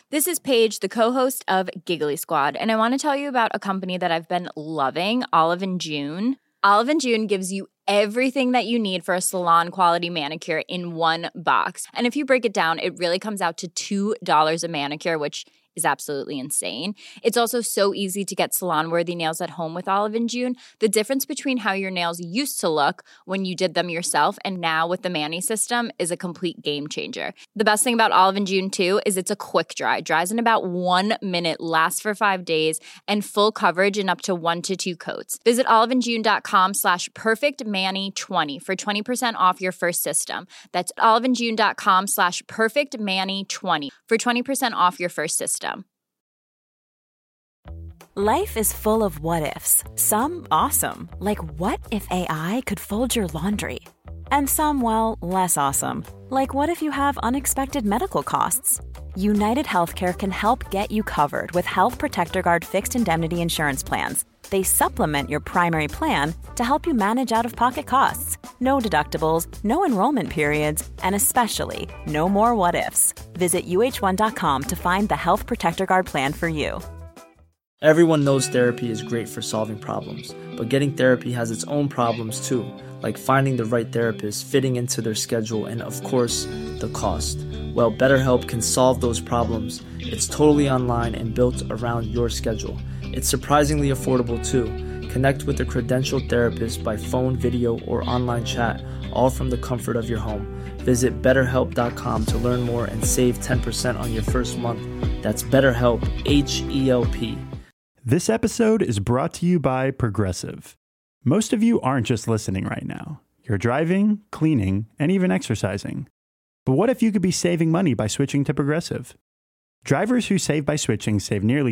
This is Paige, the co-host of Giggly Squad, and I want to tell you about a company that I've been loving, Olive & June. Olive & June gives you everything that you need for a salon-quality manicure in one box. And if you break it down, it really comes out to $2 a manicure, which is absolutely insane. It's also so easy to get salon-worthy nails at home with Olive & June. The difference between how your nails used to look when you did them yourself and now with the Mani system is a complete game changer. The best thing about Olive & June, too, is it's a quick dry. Dries in about 1 minute, lasts for 5 days, and full coverage in up to 1 to 2 coats. Visit oliveandjune.com/perfectmani20 for 20% off your first system. That's oliveandjune.com/perfectmani20 for 20% off your first system. Life is full of what-ifs. Some awesome, like what if AI could fold your laundry? And some, well, less awesome, like what if you have unexpected medical costs? United Healthcare can help get you covered with Health Protector Guard fixed indemnity insurance plans. They supplement your primary plan to help you manage out-of-pocket costs. No deductibles, no enrollment periods, and especially no more what-ifs. Visit uh1.com to find the Health Protector Guard plan for you. Everyone knows therapy is great for solving problems, but getting therapy has its own problems too, like finding the right therapist, fitting into their schedule, and of course, the cost. Well, BetterHelp can solve those problems. It's totally online and built around your schedule. It's surprisingly affordable too. Connect with a credentialed therapist by phone, video, or online chat, all from the comfort of your home. Visit BetterHelp.com to learn more and save 10% on your first month. That's BetterHelp, H-E-L-P. This episode is brought to you by Progressive. Most of you aren't just listening right now. You're driving, cleaning, and even exercising. But what if you could be saving money by switching to Progressive? Drivers who save by switching save nearly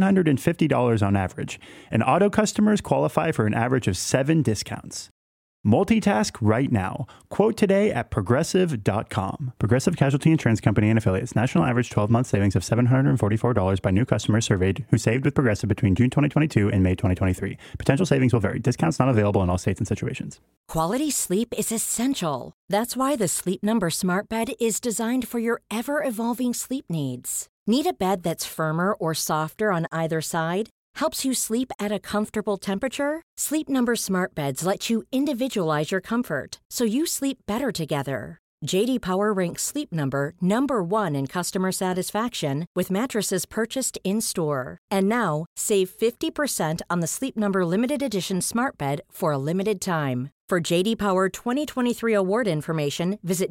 $750 on average, and auto customers qualify for an average of 7 discounts. Multitask right now. Quote today at Progressive.com. Progressive Casualty Insurance Company and Affiliates. National average 12-month savings of $744 by new customers surveyed who saved with Progressive between June 2022 and May 2023. Potential savings will vary. Discounts not available in all states and situations. Quality sleep is essential. That's why the Sleep Number Smart Bed is designed for your ever-evolving sleep needs. Need a bed that's firmer or softer on either side? Helps you sleep at a comfortable temperature? Sleep Number Smart Beds let you individualize your comfort so you sleep better together. J.D. Power ranks Sleep Number number 1 in customer satisfaction with mattresses purchased in-store. And now, save 50% on the Sleep Number Limited Edition Smart Bed for a limited time. For J.D. Power 2023 award information, visit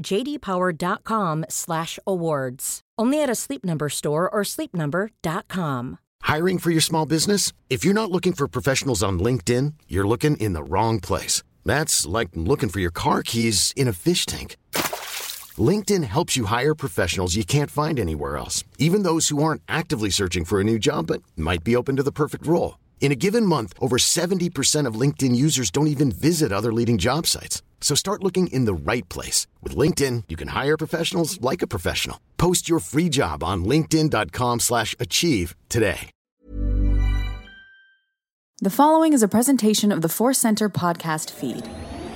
jdpower.com/awards. Only at a Sleep Number store or sleepnumber.com. Hiring for your small business? If you're not looking for professionals on LinkedIn, you're looking in the wrong place. That's like looking for your car keys in a fish tank. LinkedIn helps you hire professionals you can't find anywhere else, even those who aren't actively searching for a new job but might be open to the perfect role. In a given month, over 70% of LinkedIn users don't even visit other leading job sites. So start looking in the right place. With LinkedIn, you can hire professionals like a professional. Post your free job on linkedin.com/achieve today. The following is a presentation of the Force Center podcast feed.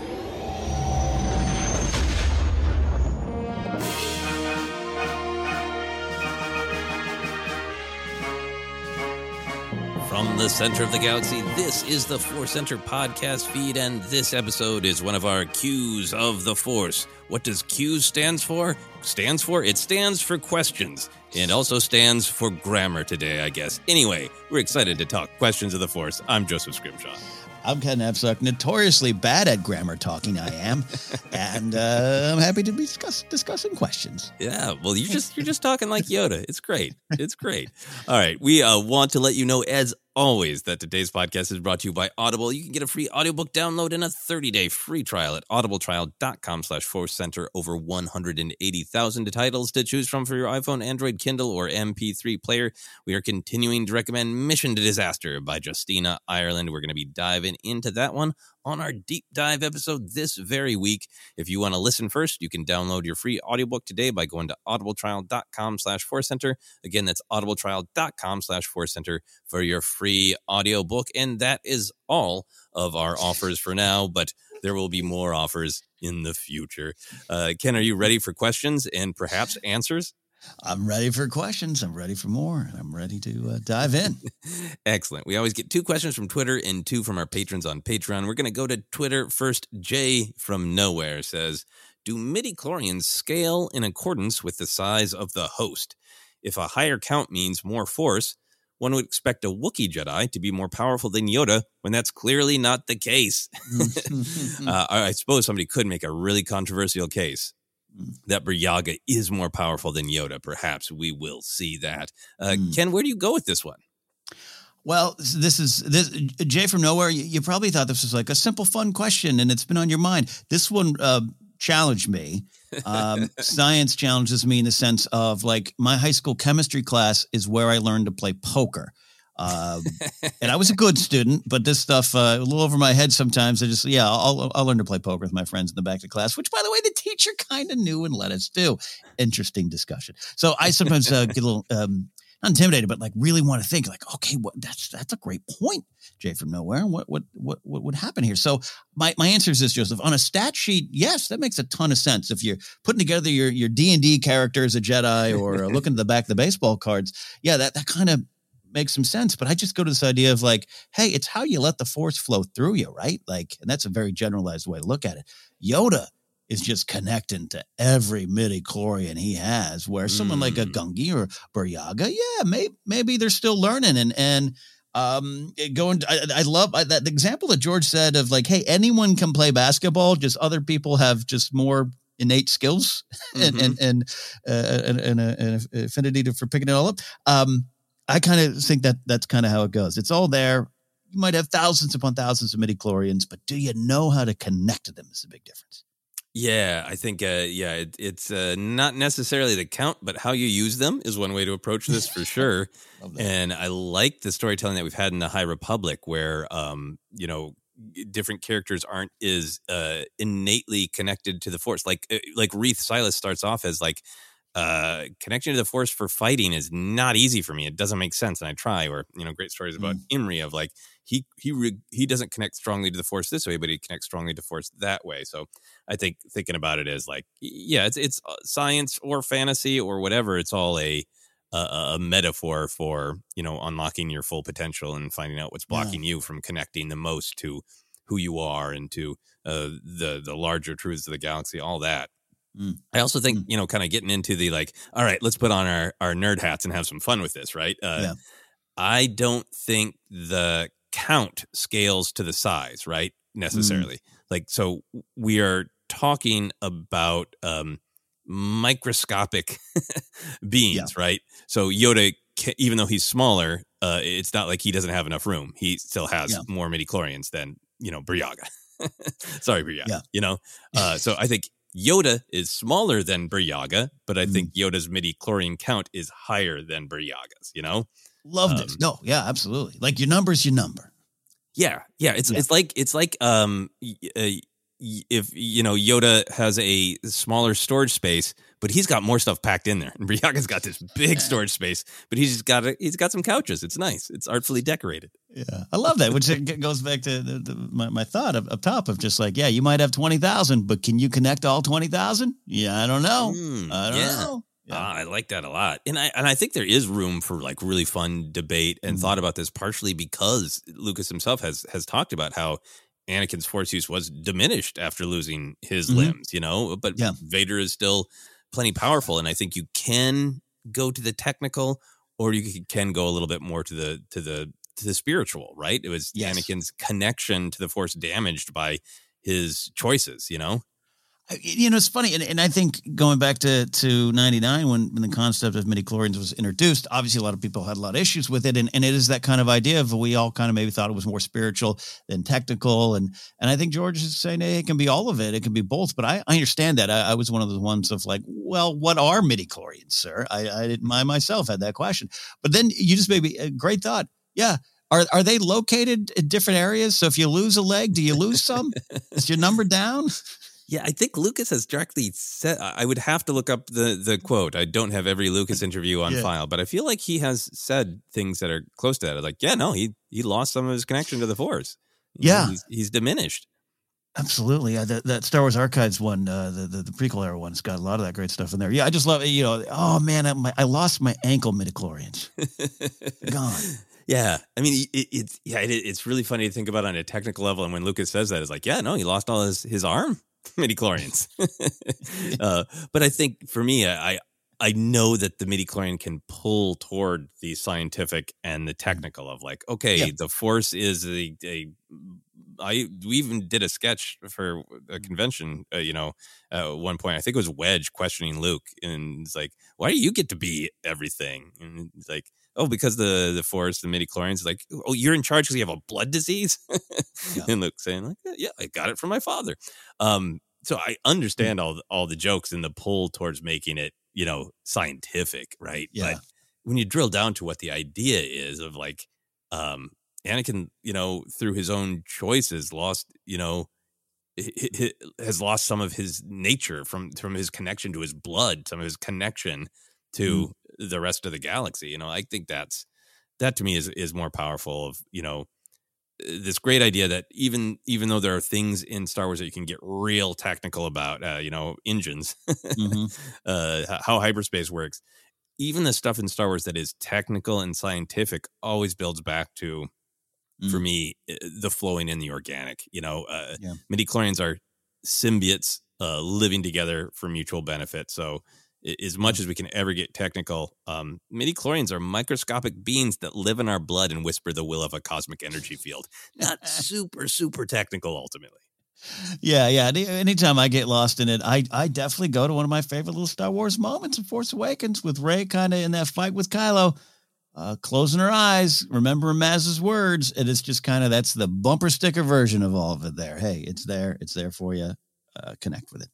From the center of the galaxy, this is the Force Center podcast feed, and this episode is one of our Q's of the Force. What does Q stand for? It stands for questions, and also stands for grammar today, I guess. Anyway, we're excited to talk questions of the Force. I'm Joseph Scrimshaw. I'm Ken Epsuck, notoriously bad at grammar talking, I am, and I'm happy to be discussing questions. Yeah, well, you're just talking like Yoda. It's great. It's great. All right, we want to let you know, as always, that today's podcast is brought to you by Audible. You can get a free audiobook download and a 30-day free trial at audibletrial.com/forcecenter. Over 180,000 titles to choose from for your iPhone, Android, Kindle, or MP3 player. We are continuing to recommend Mission to Disaster by Justina Ireland. We're going to be diving into that one on our deep dive episode this very week. If you want to listen first, you can download your free audiobook today by going to audibletrial.com/forcecenter. Again, that's audibletrial.com/forcecenter for your free audiobook. And that is all of our offers for now, but there will be more offers in the future. Ken, are you ready for questions and perhaps answers? I'm ready for questions. I'm ready for more. I'm ready to dive in. Excellent. We always get 2 questions from Twitter and 2 from our patrons on Patreon. We're going to go to Twitter first. Jay from Nowhere says, do midichlorians scale in accordance with the size of the host? If a higher count means more force, one would expect a Wookiee Jedi to be more powerful than Yoda when that's clearly not the case. I suppose somebody could make a really controversial case that Buryaga is more powerful than Yoda. Perhaps we will see that. Ken, where do you go with this one? Well, this Jay from Nowhere. You probably thought this was like a simple, fun question, and it's been on your mind. This one challenged me. Science challenges me in the sense of like my high school chemistry class is where I learned to play poker. And I was a good student, but this stuff a little over my head sometimes. I'll learn to play poker with my friends in the back of the class, which, by the way, the teacher kind of knew and let us do. Interesting discussion. So I sometimes get a little not intimidated, but like really want to think like, okay, that's a great point, Jay from Nowhere. What would happen here? So my answer is this, Joseph. On a stat sheet, yes, that makes a ton of sense. If you're putting together your D&D character as a Jedi or looking at the back of the baseball cards, yeah, that kind of makes some sense. But I just go to this idea of like, hey, it's how you let the force flow through you, right? Like, and that's a very generalized way to look at it. Yoda is just connecting to every midichlorian he has, where someone like a Gungi or Buryaga, yeah, maybe they're still learning and going. I love that the example that George said of like, hey, anyone can play basketball, just other people have just more innate skills and an affinity for picking it all up. I kind of think that that's kind of how it goes. It's all there. You might have thousands upon thousands of midichlorians, but do you know how to connect to them is a big difference. Yeah, I think, it's not necessarily the count, but how you use them is one way to approach this for sure. And I like the storytelling that we've had in the High Republic where, different characters aren't as innately connected to the Force. Like Reath Silas starts off as like, connection to the Force for fighting is not easy for me. It doesn't make sense. And I try, or, great stories about Imri of like, he doesn't connect strongly to the Force this way, but he connects strongly to Force that way. So I think thinking about it as like, yeah, it's science or fantasy or whatever. It's all a metaphor for, unlocking your full potential and finding out what's blocking you from connecting the most to who you are and to the larger truths of the galaxy, all that. I also think, kind of getting into the like, all right, let's put on our nerd hats and have some fun with this, right? I don't think the count scales to the size, right? Necessarily. Like, so we are talking about microscopic beings, right? So Yoda, even though he's smaller, it's not like he doesn't have enough room. He still has more midichlorians than, Buryaga. Sorry, Buryaga, so I think Yoda is smaller than Buryaga, but I think Yoda's midichlorian count is higher than Burjaga's, Love this. No, yeah, absolutely. Like your number's your number. Yeah. It's like if Yoda has a smaller storage space, but he's got more stuff packed in there, and Buryaga's got this big storage space, but he's got some couches. It's nice. It's artfully decorated. Yeah, I love that. Which goes back to my thought up top of just like, yeah, you might have 20,000, but can you connect all 20,000? Yeah, I don't know. I don't know. Yeah. I like that a lot. And I think there is room for like really fun debate and thought about this, partially because Lucas himself has talked about how Anakin's Force use was diminished after losing his limbs, but Vader is still plenty powerful. And I think you can go to the technical, or you can go a little bit more to the spiritual, right? It was Anakin's connection to the Force damaged by his choices, It's funny, and I think going back to 99 when the concept of midichlorians was introduced, obviously a lot of people had a lot of issues with it, and it is that kind of idea of we all kind of maybe thought it was more spiritual than technical, and I think George is saying, hey, it can be all of it, it can be both, but I understand that. I was one of the ones of like, well, what are midichlorians, sir? I myself had that question, but then you just maybe a great thought, yeah. Are they located in different areas? So if you lose a leg, do you lose some? Is your number down? Yeah, I think Lucas has directly said, I would have to look up the quote. I don't have every Lucas interview on file, but I feel like he has said things that are close to that. Like, he lost some of his connection to the Force. He's diminished. Absolutely. That Star Wars Archives one, the prequel era one, has got a lot of that great stuff in there. Yeah, I just love it. Oh man, I lost my ankle midichlorians. Gone. Yeah. I mean, it's really funny to think about on a technical level. And when Lucas says that, it's like, yeah, no, he lost all his arm midichlorians. But I think for me, I know that the midichlorian can pull toward the scientific and the technical of like, okay, the Force is we even did a sketch for a convention, at one point. I think it was Wedge questioning Luke, and it's like, why do you get to be everything? And it's like, oh, because the Force, the midichlorians, is like, oh, you're in charge because you have a blood disease? And Luke saying like, yeah, I got it from my father. So I understand all the jokes and the pull towards making it, scientific, right? Yeah. But when you drill down to what the idea is of like, Anakin, through his own choices, has lost some of his nature from his connection to his blood, some of his connection to the rest of the galaxy. I think that to me is more powerful of, this great idea that even though there are things in Star Wars that you can get real technical about, engines, how hyperspace works, even the stuff in Star Wars that is technical and scientific always builds back to, for me, the flowing and the organic. Midichlorians are symbiotes living together for mutual benefit. So as much as we can ever get technical, midichlorians are microscopic beings that live in our blood and whisper the will of a cosmic energy field. Not super, super technical ultimately. Yeah. Anytime I get lost in it, I definitely go to one of my favorite little Star Wars moments in Force Awakens with Rey kind of in that fight with Kylo, closing her eyes, remembering Maz's words. And it's just kind of, that's the bumper sticker version of all of it there. Hey, it's there for you. Connect with it.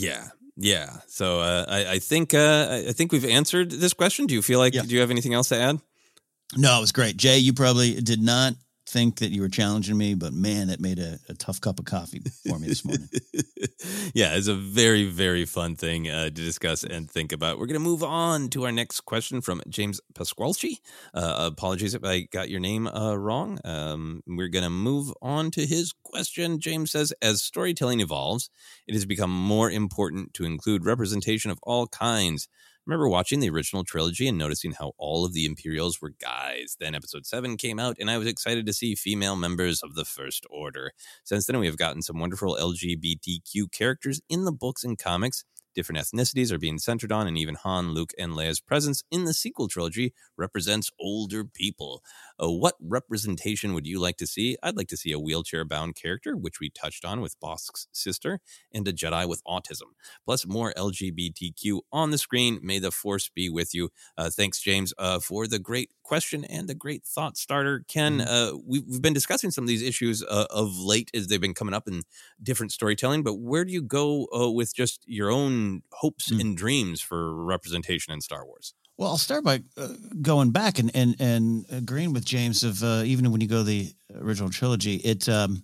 Yeah. So I think we've answered this question. Do you feel like, do you have anything else to add? No, it was great. Jay, you probably did not think that you were challenging me, but man, it made a tough cup of coffee for me this morning. Yeah, it's a very, very fun thing to discuss and think about. We're going to move on to our next question from James Pasqualchi. Apologies if I got your name wrong. We're going to move on to his question. James says, as storytelling evolves, it has become more important to include representation of all kinds. Remember watching the original trilogy and noticing how all of the Imperials were guys. Then Episode 7 came out, and I was excited to see female members of the First Order. Since then, we have gotten some wonderful LGBTQ characters in the books and comics. Different ethnicities are being centered on, and even Han, Luke, and Leia's presence in the sequel trilogy represents older people. What representation would you like to see? I'd like to see a wheelchair-bound character, which we touched on with Bossk's sister, and a Jedi with autism. Plus, more LGBTQ on the screen. May the Force be with you. Thanks, James, for the great question and the great thought starter. Ken, we've been discussing some of these issues of late as they've been coming up in different storytelling, but where do you go with just your own hopes and dreams for representation in Star Wars? Well, I'll start by going back and agreeing with James of even when you go to the original trilogy, it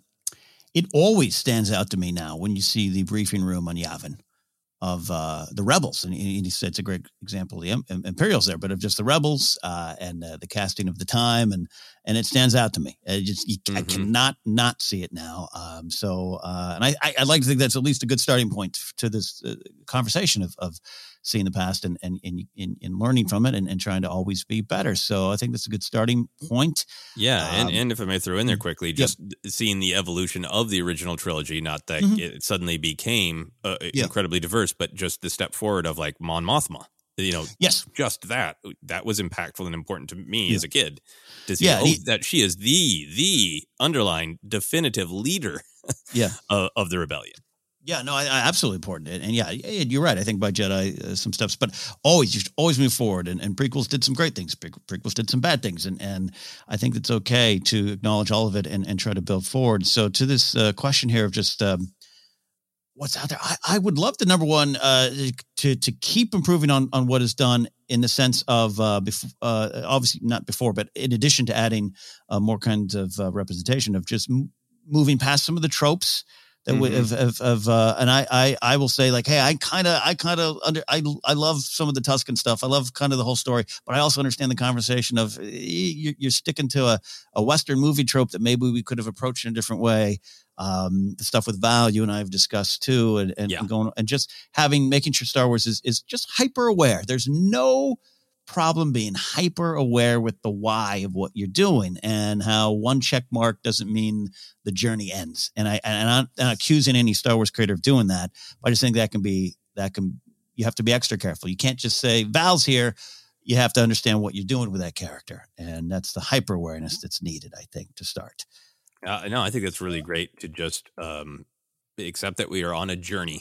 always stands out to me now when you see the briefing room on Yavin of the rebels. And he said it's a great example of the Imperials there, but of just the rebels and the casting of the time. And it stands out to me. I cannot not see it now. And I'd like to think that's at least a good starting point to this conversation of seeing the past and learning from it and trying to always be better. So I think that's a good starting point. Yeah. And if I may throw in there quickly, just seeing the evolution of the original trilogy, not that it suddenly became incredibly diverse, but just the step forward of like Mon Mothma, just that was impactful and important to me as a kid to see that she is the underlying definitive leader of the rebellion. Yeah, no, I absolutely important. And you're right. I think by Jedi some steps, but always move forward. And prequels did some great things. Prequels did some bad things. And I think it's okay to acknowledge all of it and try to build forward. So to this question here of just what's out there, I would love the number one to keep improving on what is done in the sense of obviously not before, but in addition to adding more kinds of representation of just moving past some of the tropes and I will say like, hey, I love some of the Tuscan stuff. I love kind of the whole story, but I also understand the conversation of you're sticking to a Western movie trope that maybe we could have approached in a different way. The stuff with Val, you and I have discussed too, and just making sure Star Wars is just hyper aware. There's no problem being hyper aware with the why of what you're doing and how one check mark doesn't mean the journey ends. And I'm not accusing any Star Wars creator of doing that, but I just think you have to be extra careful. You can't just say Val's here. You have to understand what you're doing with that character. And that's the hyper awareness that's needed, I think, to start. No, I think that's really great to just accept that we are on a journey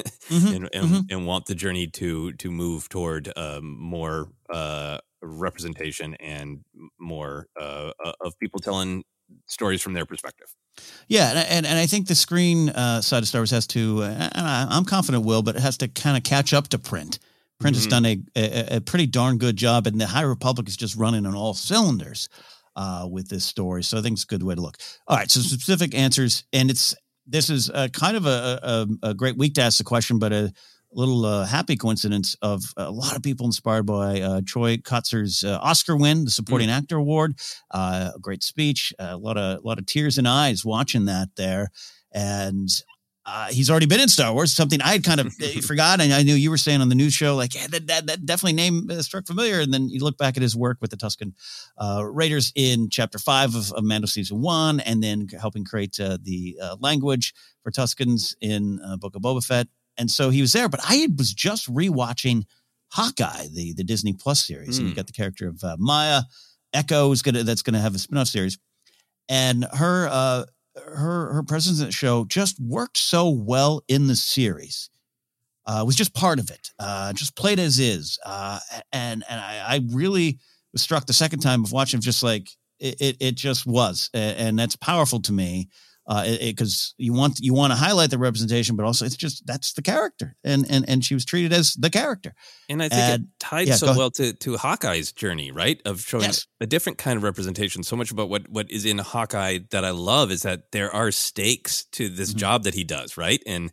and want the journey to move toward more representation and more of people telling stories from their perspective. Yeah, and I think the screen side of Star Wars has to, I'm confident will, but it has to kind of catch up to print. Print has done a pretty darn good job, and the High Republic is just running on all cylinders with this story. So I think it's a good way to look. All right, so specific answers, and this is kind of a great week to ask the question, but a little happy coincidence of a lot of people inspired by Troy Kotzer's Oscar win, the Supporting Actor Award. A great speech, a lot of tears in eyes watching that there, and he's already been in Star Wars, something I had kind of forgotten. I knew you were saying on the news show, like, yeah, that definitely name struck familiar. And then you look back at his work with the Tusken Raiders in Chapter 5 of Mando Season 1, and then helping create the language for Tuskens in Book of Boba Fett. And so he was there, but I was just rewatching Hawkeye, the Disney Plus series, and you got the character of Maya Echo that's gonna have a spinoff series, and her presence in the show just worked so well in the series. Was just part of it, just played as is, and I really was struck the second time of watching, just like it just was, and that's powerful to me. Because you want to highlight the representation, but also that's the character, and she was treated as the character. And I think it tied so well to Hawkeye's journey, right? Of showing a different kind of representation. So much about what is in Hawkeye that I love is that there are stakes to this job that he does, right? And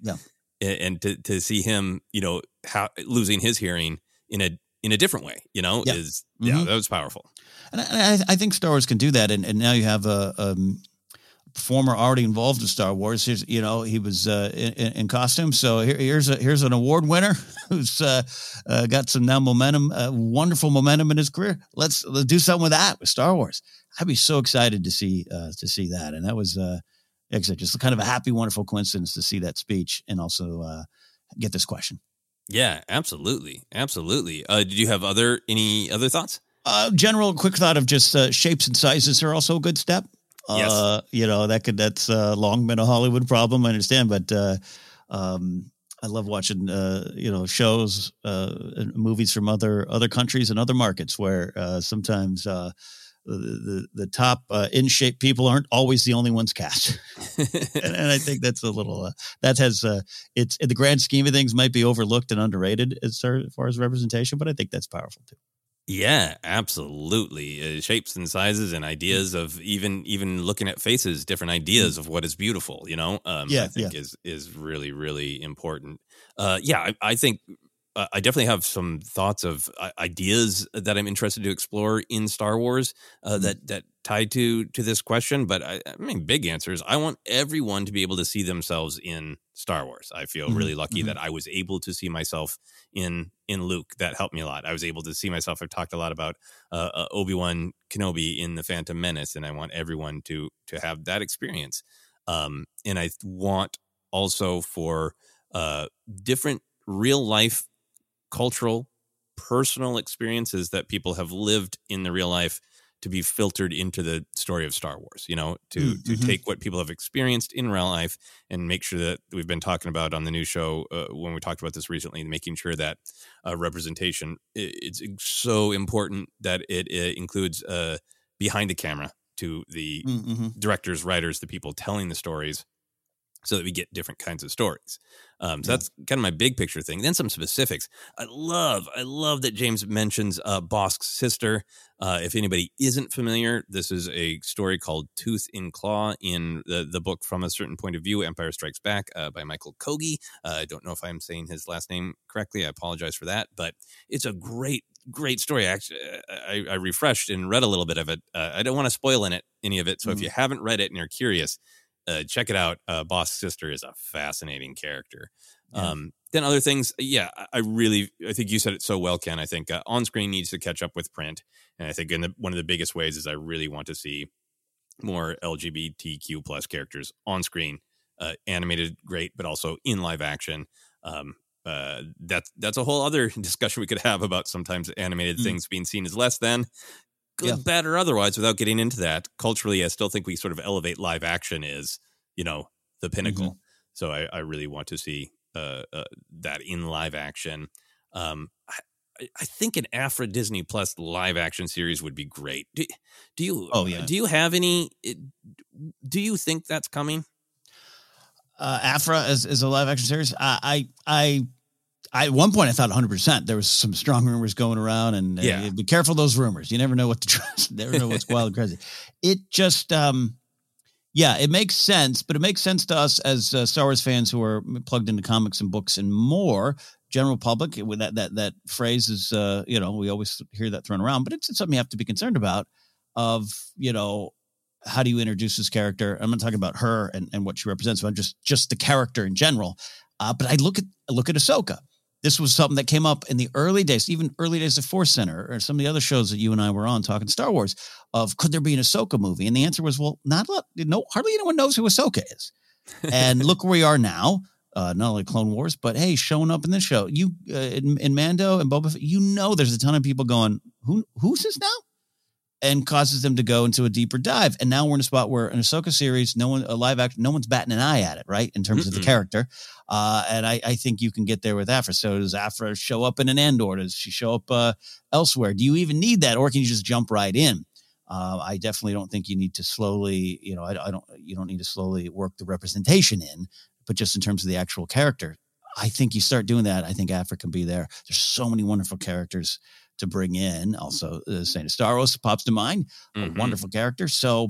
to see him, losing his hearing in a different way, that was powerful. And I think Star Wars can do that. And now you have a performer already involved in Star Wars. He was in costume. So here's an award winner who's got some now momentum, wonderful momentum in his career. Let's do something with that with Star Wars. I'd be so excited to see that. And that was just kind of a happy, wonderful coincidence to see that speech and also get this question. Yeah, absolutely. Absolutely. Did you have any other thoughts? General quick thought of just shapes and sizes are also a good step. Yes. That's long been a Hollywood problem, I understand, but I love watching shows and movies from other countries and other markets where sometimes the top in shape people aren't always the only ones cast. and I think that's a little it's in the grand scheme of things might be overlooked and underrated as far as representation, but I think that's powerful too. Yeah, absolutely. Shapes and sizes and ideas of even looking at faces, different ideas of what is beautiful, I think is really, really important. I think I definitely have some thoughts of ideas that I'm interested to explore in Star Wars that tie to this question. But I mean, big answers. I want everyone to be able to see themselves in Star Wars. I feel really lucky that I was able to see myself in Luke. That helped me a lot. I was able to see myself. I've talked a lot about Obi-Wan Kenobi in The Phantom Menace, and I want everyone to have that experience. And I want also for different real life, cultural, personal experiences that people have lived in the real life to be filtered into the story of Star Wars, to take what people have experienced in real life and make sure that we've been talking about on the new show when we talked about this recently, making sure that representation, it's so important that it includes behind the camera to the directors, writers, the people telling the stories, so that we get different kinds of stories. So that's kind of my big picture thing. Then some specifics. I love that James mentions Bossk's sister. If anybody isn't familiar, this is a story called Tooth and Claw in the book From a Certain Point of View, Empire Strikes Back by Michael Kogi. I don't know if I'm saying his last name correctly. I apologize for that. But it's a great story. Actually, I refreshed and read a little bit of it. I don't want to spoil any of it. So if you haven't read it and you're curious, check it out. Bossk's sister is a fascinating character. Yeah. Then other things, I think you said it so well, Ken. I think on screen needs to catch up with print, and I think one of the biggest ways is I really want to see more LGBTQ plus characters on screen, animated, great, but also in live action. That's a whole other discussion we could have about sometimes animated things being seen as less than. Good, bad, or otherwise, without getting into that. Culturally, I still think we sort of elevate live action as, the pinnacle. So I really want to see that in live action. I think an Afra Disney Plus live action series would be great. Do you? Oh yeah. Do you have any? Do you think that's coming? Afra as a live action series. I at one point I thought 100%. There was some strong rumors going around, and be careful of those rumors. You never know what to trust. Never know what's wild and crazy. It just, it makes sense, but it makes sense to us as Star Wars fans who are plugged into comics and books and more. General public, with that phrase is, we always hear that thrown around, but it's something you have to be concerned about. Of how do you introduce this character? I'm not talking about her and what she represents, but just the character in general. But I look at Ahsoka. This was something that came up in the early days, even early days of Force Center or some of the other shows that you and I were on talking Star Wars of, could there be an Ahsoka movie? And the answer was, well, hardly anyone knows who Ahsoka is. And look where we are now, not only Clone Wars, but hey, showing up in this show, you in Mando and Boba Fett, there's a ton of people going, who's this now? And causes them to go into a deeper dive. And now we're in a spot where an Ahsoka series, a live action, no one's batting an eye at it, right? In terms of the character. And I think you can get there with Afra. So does Afra show up in an Andor? Does she show up elsewhere? Do you even need that? Or can you just jump right in? I definitely don't think you need to slowly, you don't need to slowly work the representation in, but just in terms of the actual character. I think you start doing that. I think Afra can be there. There's so many wonderful characters to bring in. Also, Saint Staros pops to mind, a wonderful character. So,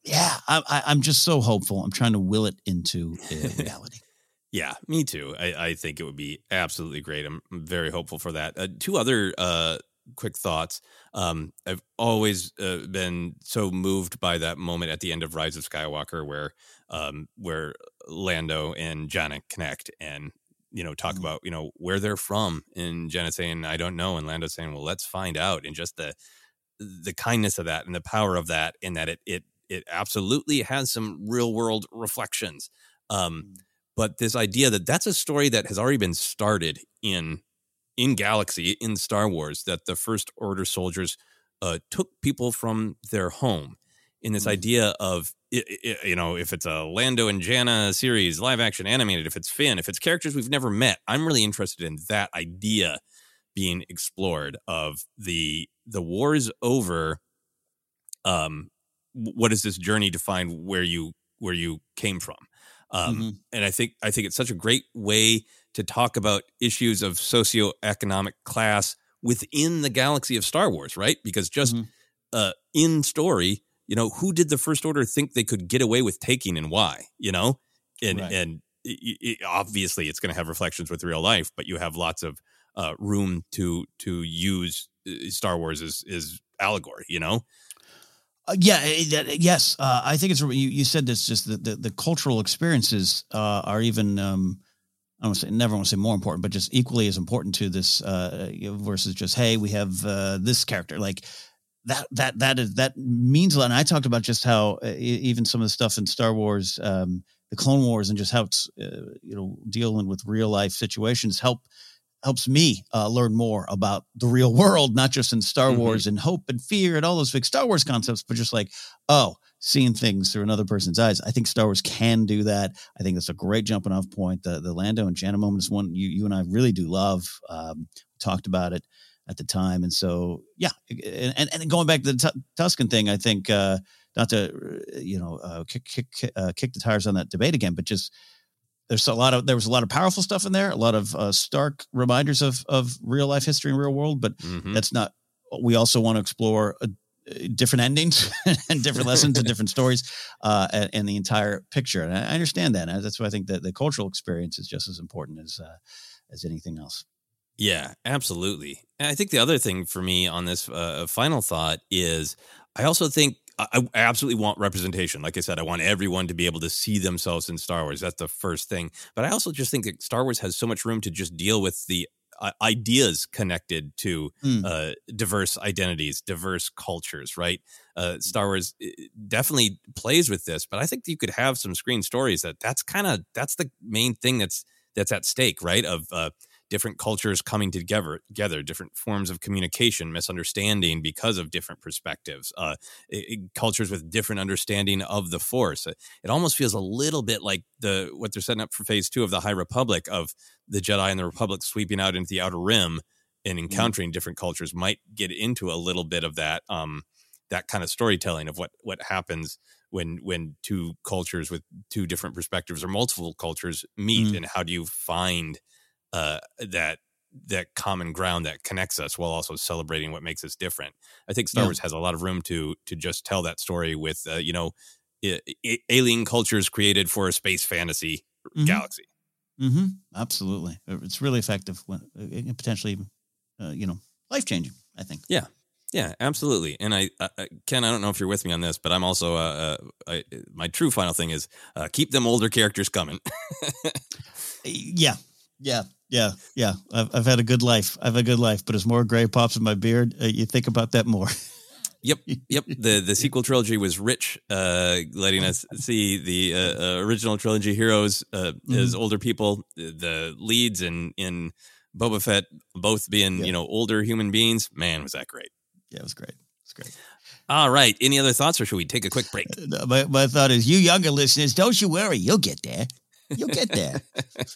I'm just so hopeful. I'm trying to will it into reality. Yeah, me too. I think it would be absolutely great. I'm very hopeful for that. Two other quick thoughts. I've always been so moved by that moment at the end of Rise of Skywalker where Lando and Janna connect and talk about, where they're from, and Jenna saying, I don't know. And Lando saying, well, let's find out. And just the kindness of that and the power of that, in that it absolutely has some real world reflections. But this idea that that's a story that has already been started in Galaxy, in Star Wars, that the First Order soldiers took people from their home, in this idea of, if it's a Lando and Janna series, live action animated, if it's Finn, if it's characters we've never met, I'm really interested in that idea being explored of the war's over. What is this journey to find where you came from? And I think it's such a great way to talk about issues of socioeconomic class within the galaxy of Star Wars, right? Because just in story, who did the First Order think they could get away with taking and why, and obviously it's going to have reflections with real life, but you have lots of room to use Star Wars as allegory, Yes. I think it's, you said this, just the cultural experiences are even, I never want to say more important, but just equally as important to this versus just, hey, we have this character. Like, that means a lot. And I talked about just how even some of the stuff in Star Wars, the Clone Wars, and just how it's dealing with real life situations helps me learn more about the real world, not just in Star Wars and hope and fear and all those big Star Wars concepts, but just like, seeing things through another person's eyes. I think Star Wars can do that. I think that's a great jumping off point. The Lando and Janna moment is one you and I really do love. Talked about it at the time. And so, and going back to the Tusken thing, I think not to, kick the tires on that debate again, but just there was a lot of powerful stuff in there, a lot of stark reminders of real life history and real world, but that's not. We also want to explore different endings and different lessons and different stories and the entire picture. And I understand that. And that's why I think that the cultural experience is just as important as anything else. Yeah, absolutely. And I think the other thing for me on this final thought is I also think I absolutely want representation. Like I said, I want everyone to be able to see themselves in Star Wars. That's the first thing. But I also just think that Star Wars has so much room to just deal with the ideas connected to diverse identities, diverse cultures, right? Star Wars definitely plays with this, but I think you could have some screen stories that's the main thing that's at stake, right? Of different cultures coming together, different forms of communication, misunderstanding because of different perspectives, cultures with different understanding of the Force. It almost feels a little bit like what they're setting up for Phase 2 of the High Republic, of the Jedi and the Republic sweeping out into the Outer Rim and encountering different cultures might get into a little bit of that that kind of storytelling of what happens when two cultures with two different perspectives or multiple cultures meet, and how do you find that common ground that connects us while also celebrating what makes us different. I think Star Wars has a lot of room to just tell that story with alien cultures created for a space fantasy galaxy. Absolutely, it's really effective, and potentially life changing, I think. Yeah, absolutely. And I Ken, I don't know if you're with me on this, but I'm also my true final thing is keep them older characters coming. Yeah. I've had a good life. But as more gray pops in my beard, you think about that more. Yep. The sequel trilogy was rich, letting us see the original trilogy heroes as older people, the leads in Boba Fett both being older human beings. Man, was that great. Yeah, it was great. It's great. All right. Any other thoughts, or should we take a quick break? My thought is, you younger listeners, don't you worry. You'll get there. You'll get there.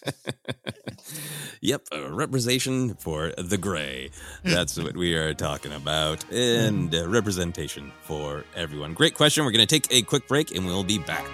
Yep, a representation for the gray. That's what we are talking about. And representation for everyone. Great question. We're going to take a quick break and we'll be back.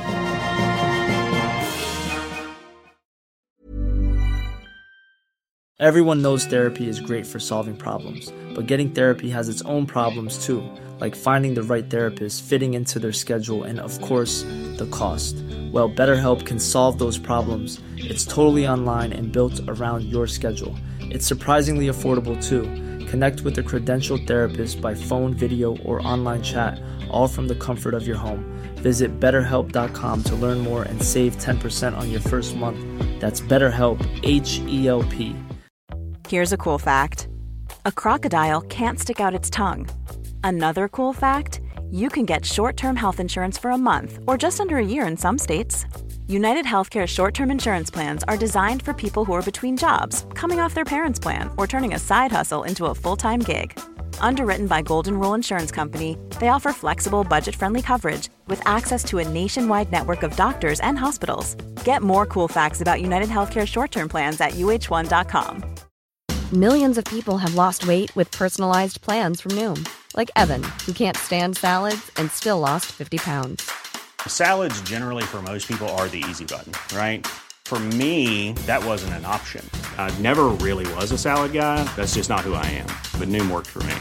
Everyone knows therapy is great for solving problems, but getting therapy has its own problems too, like finding the right therapist, fitting into their schedule, and of course, the cost. Well, BetterHelp can solve those problems. It's totally online and built around your schedule. It's surprisingly affordable too. Connect with a credentialed therapist by phone, video, or online chat, all from the comfort of your home. Visit BetterHelp.com to learn more and save 10% on your first month. That's BetterHelp, H-E-L-P. Here's a cool fact. A crocodile can't stick out its tongue. Another cool fact, you can get short-term health insurance for a month or just under a year in some states. United Healthcare short-term insurance plans are designed for people who are between jobs, coming off their parents' plan, or turning a side hustle into a full-time gig. Underwritten by Golden Rule Insurance Company, they offer flexible, budget-friendly coverage with access to a nationwide network of doctors and hospitals. Get more cool facts about United Healthcare short-term plans at uh1.com. Millions of people have lost weight with personalized plans from Noom. Like Evan, who can't stand salads and still lost 50 pounds. Salads generally for most people are the easy button, right? For me, that wasn't an option. I never really was a salad guy. That's just not who I am. But Noom worked for me.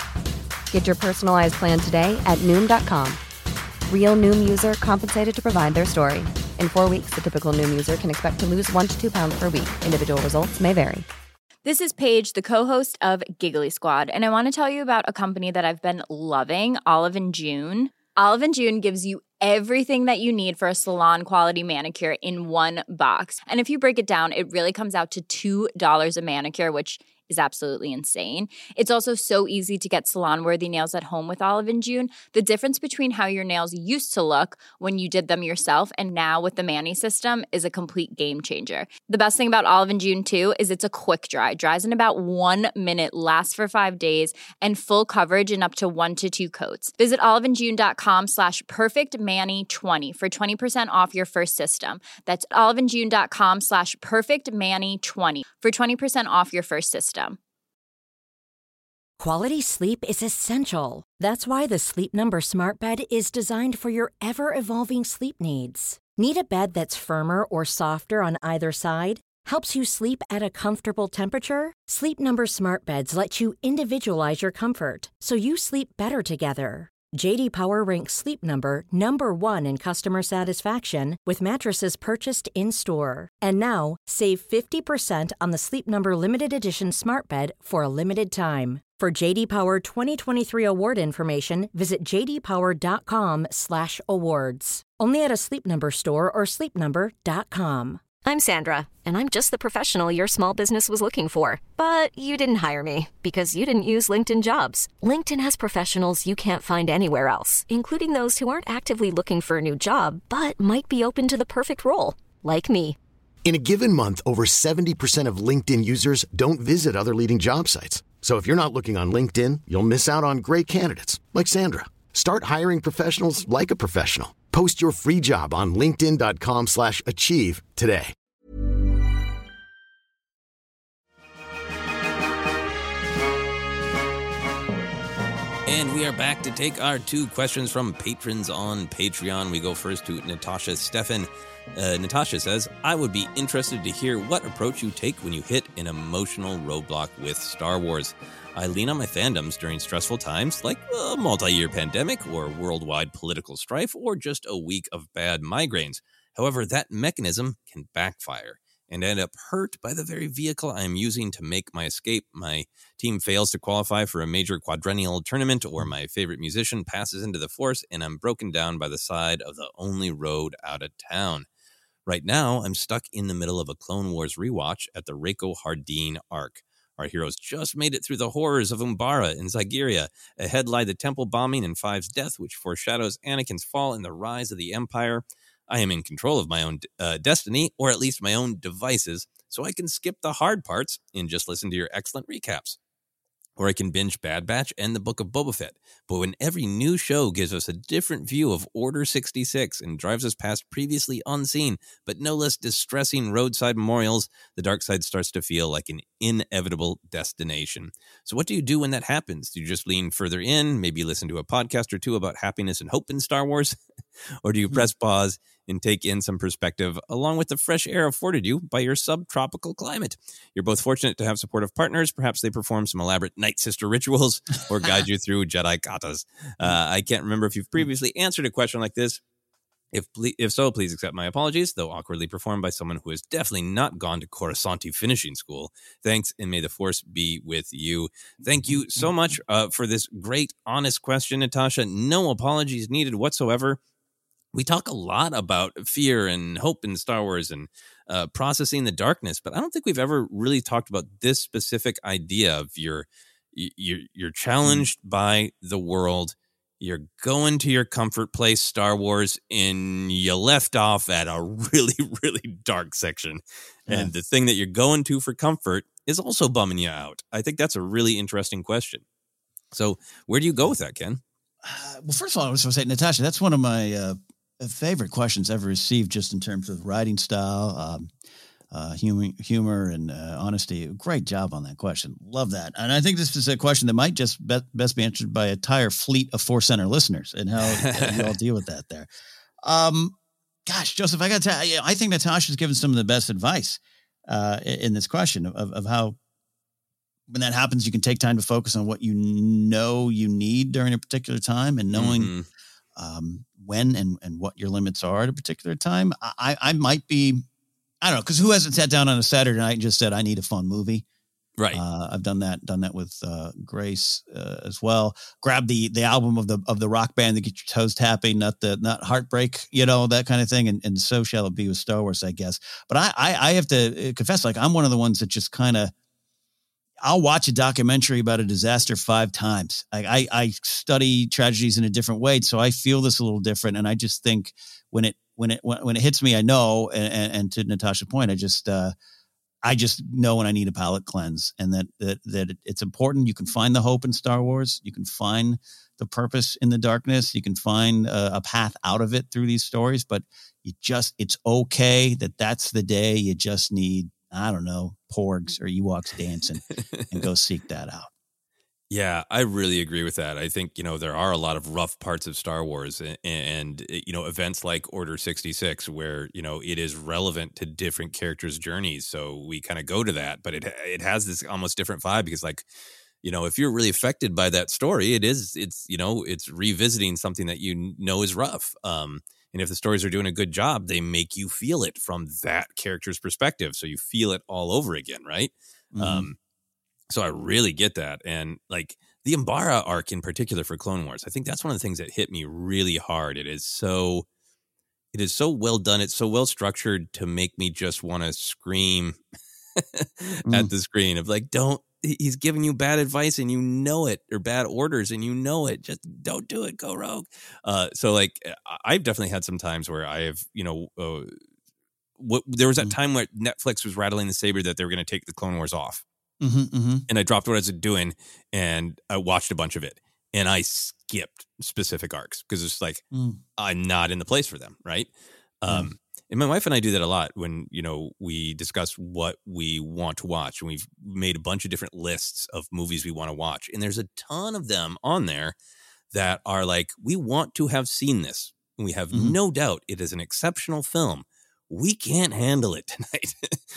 Get your personalized plan today at Noom.com. Real Noom user compensated to provide their story. In 4 weeks, the typical Noom user can expect to lose 1 to 2 pounds per week. Individual results may vary. This is Paige, the co-host of Giggly Squad, and I want to tell you about a company that I've been loving, Olive & June. Olive & June gives you everything that you need for a salon-quality manicure in one box. And if you break it down, it really comes out to $2 a manicure, which is absolutely insane. It's also so easy to get salon-worthy nails at home with Olive & June. The difference between how your nails used to look when you did them yourself and now with the Mani system is a complete game changer. The best thing about Olive & June, too, is it's a quick dry. Dries in about 1 minute, lasts for 5 days, and full coverage in up to 1 to 2 coats. Visit oliveandjune.com/perfectmani20 for 20% off your first system. That's oliveandjune.com/perfectmani20 for 20% off your first system. Quality sleep is essential. That's why the Sleep Number Smart Bed is designed for your ever-evolving sleep needs. Need a bed that's firmer or softer on either side? Helps you sleep at a comfortable temperature? Sleep Number Smart Beds let you individualize your comfort so you sleep better together. J.D. Power ranks Sleep Number number 1 in customer satisfaction with mattresses purchased in-store. And now, save 50% on the Sleep Number Limited Edition Smart Bed for a limited time. For J.D. Power 2023 award information, visit jdpower.com/awards. Only at a Sleep Number store or sleepnumber.com. I'm Sandra, and I'm just the professional your small business was looking for. But you didn't hire me because you didn't use LinkedIn Jobs. LinkedIn has professionals you can't find anywhere else, including those who aren't actively looking for a new job, but might be open to the perfect role, like me. In a given month, over 70% of LinkedIn users don't visit other leading job sites. So if you're not looking on LinkedIn, you'll miss out on great candidates like Sandra. Start hiring professionals like a professional. Post your free job on linkedin.com/achieve today. And we are back to take our 2 questions from patrons on Patreon. We go first to Natasha Stefan. Natasha says, I would be interested to hear what approach you take when you hit an emotional roadblock with Star Wars. I lean on my fandoms during stressful times like a multi-year pandemic or worldwide political strife or just a week of bad migraines. However, that mechanism can backfire and end up hurt by the very vehicle I am using to make my escape. My team fails to qualify for a major quadrennial tournament, or my favorite musician passes into the Force, and I'm broken down by the side of the only road out of town. Right now, I'm stuck in the middle of a Clone Wars rewatch at the Reiko Hardeen arc. Our heroes just made it through the horrors of Umbara and Zygeria. Ahead lie the temple bombing and Five's death, which foreshadows Anakin's fall and the rise of the Empire. I am in control of my own destiny, or at least my own devices, so I can skip the hard parts and just listen to your excellent recaps. Or I can binge Bad Batch and the Book of Boba Fett. But when every new show gives us a different view of Order 66 and drives us past previously unseen, but no less distressing roadside memorials, the dark side starts to feel like an inevitable destination. So what do you do when that happens? Do you just lean further in, maybe listen to a podcast or 2 about happiness and hope in Star Wars? Or do you press pause and take in some perspective along with the fresh air afforded you by your subtropical climate? You're both fortunate to have supportive partners. Perhaps they perform some elaborate Night Sister rituals or guide you through Jedi katas. I can't remember if you've previously answered a question like this. If so, please accept my apologies, though awkwardly performed by someone who has definitely not gone to Coruscanti finishing school. Thanks, and may the Force be with you. Thank you so much for this great, honest question, Natasha. No apologies needed whatsoever. We talk a lot about fear and hope in Star Wars and processing the darkness, but I don't think we've ever really talked about this specific idea of you're challenged by the world. You're going to your comfort place, Star Wars, and you left off at a really, really dark section. Yeah. And the thing that you're going to for comfort is also bumming you out. I think that's a really interesting question. So where do you go with that, Ken? Well, first of all, I was going to say, Natasha, that's one of my favorite questions ever received, just in terms of writing style, humor and honesty. Great job on that question. Love that. And I think this is a question that might just best be answered by a entire fleet of Force Center listeners, and how you all deal with that there. Gosh, Joseph, I got to tell you, I think Natasha's given some of the best advice in this question of how, when that happens, you can take time to focus on what you know you need during a particular time, and knowing when and what your limits are at a particular time. I might be, I don't know, because who hasn't sat down on a Saturday night and just said, I need a fun movie? Right. I've done that with Grace as well. Grab the album of the rock band that gets your toes tapping, not heartbreak, that kind of thing. And so shall it be with Star Wars, I guess. But I have to confess, like, I'm one of the ones that just kind of, I'll watch a documentary about a disaster 5 times. I study tragedies in a different way, so I feel this a little different. And I just think when it hits me, I know. And to Natasha's point, I just know when I need a palate cleanse, and that it's important. You can find the hope in Star Wars. You can find the purpose in the darkness. You can find a path out of it through these stories. But it's okay that's the day. You just need, I don't know, porgs or Ewoks dancing, and go seek that out. Yeah, I really agree with that. I think, there are a lot of rough parts of Star Wars and events like Order 66 where, it is relevant to different characters' journeys. So we kind of go to that, but it has this almost different vibe because if you're really affected by that story, it's revisiting something that is rough. And if the stories are doing a good job, they make you feel it from that character's perspective. So you feel it all over again, right? Mm-hmm. So I really get that. And like the Umbara arc in particular for Clone Wars, I think that's one of the things that hit me really hard. It is so well done. It's so well structured to make me just want to scream at the screen of like, he's giving you bad advice and it, or bad orders and it. Just don't do it. Go rogue. So like I've definitely had some times where I have, there was that time where Netflix was rattling the saber that they were going to take the Clone Wars off. Mm-hmm, mm-hmm. And I dropped what I was doing and I watched a bunch of it and I skipped specific arcs because it's like, I'm not in the place for them. Right. And my wife and I do that a lot when, we discuss what we want to watch, and we've made a bunch of different lists of movies we want to watch. And there's a ton of them on there that are like, we want to have seen this. And we have no doubt it is an exceptional film. We can't handle it tonight,